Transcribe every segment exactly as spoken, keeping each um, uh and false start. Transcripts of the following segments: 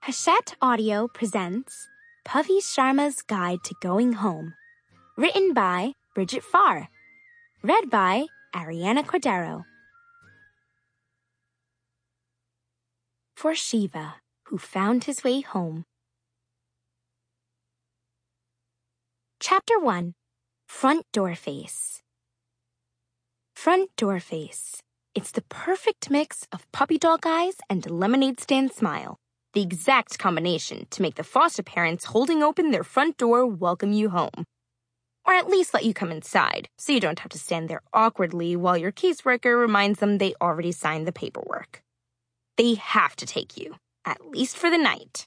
Hachette Audio presents Pavi Sharma's Guide to Going Home, written by Bridget Farr, read by Ariana Cordero. For Shiva, who found his way home. Chapter one. Front Door Face. Front door face. It's the perfect mix of puppy dog eyes and lemonade stand smile. The exact combination to make the foster parents holding open their front door welcome you home. Or at least let you come inside, so you don't have to stand there awkwardly while your caseworker reminds them they already signed the paperwork. They have to take you, at least for the night.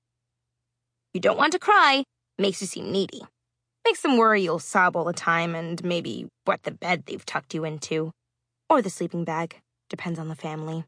You don't want to cry, makes you seem needy. Makes them worry you'll sob all the time and maybe wet the bed they've tucked you into. Or the sleeping bag, depends on the family.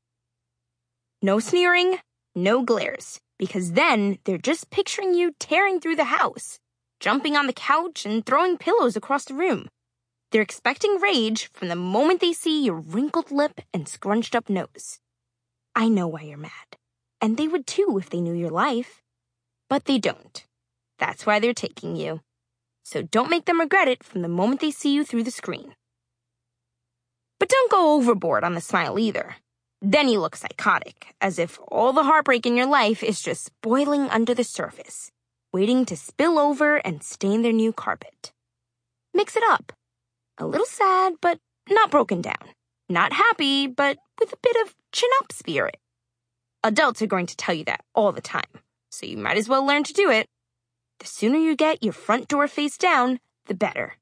No sneering. No glares, because then they're just picturing you tearing through the house, jumping on the couch and throwing pillows across the room. They're expecting rage from the moment they see your wrinkled lip and scrunched up nose. I know why you're mad, and they would too if they knew your life. But they don't. That's why they're taking you. So don't make them regret it from the moment they see you through the screen. But don't go overboard on the smile either. Then you look psychotic, as if all the heartbreak in your life is just boiling under the surface, waiting to spill over and stain their new carpet. Mix it up. A little sad, but not broken down. Not happy, but with a bit of chin-up spirit. Adults are going to tell you that all the time, so you might as well learn to do it. The sooner you get your front door face down, the better.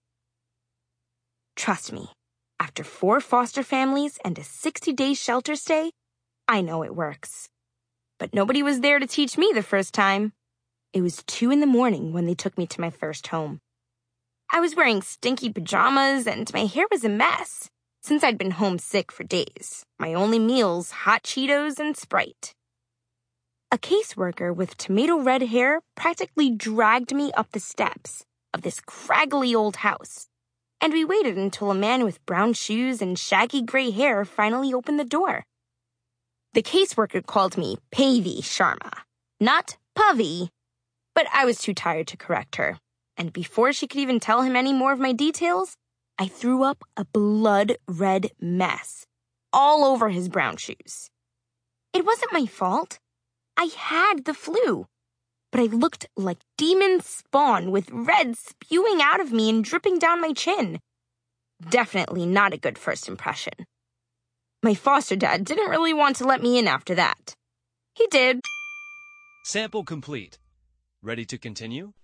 Trust me. After four foster families and a sixty-day shelter stay, I know it works. But nobody was there to teach me the first time. It was two in the morning when they took me to my first home. I was wearing stinky pajamas and my hair was a mess, since I'd been homesick for days. My only meals, hot Cheetos and Sprite. A caseworker with tomato red hair practically dragged me up the steps of this craggly old house. And we waited until a man with brown shoes and shaggy gray hair finally opened the door. The caseworker called me Pavi Sharma, not Pavi, but I was too tired to correct her. And before she could even tell him any more of my details, I threw up a blood-red mess all over his brown shoes. It wasn't my fault. I had the flu. But I looked like demon spawn with red spewing out of me and dripping down my chin. Definitely not a good first impression. My foster dad didn't really want to let me in after that. He did. Sample complete. Ready to continue?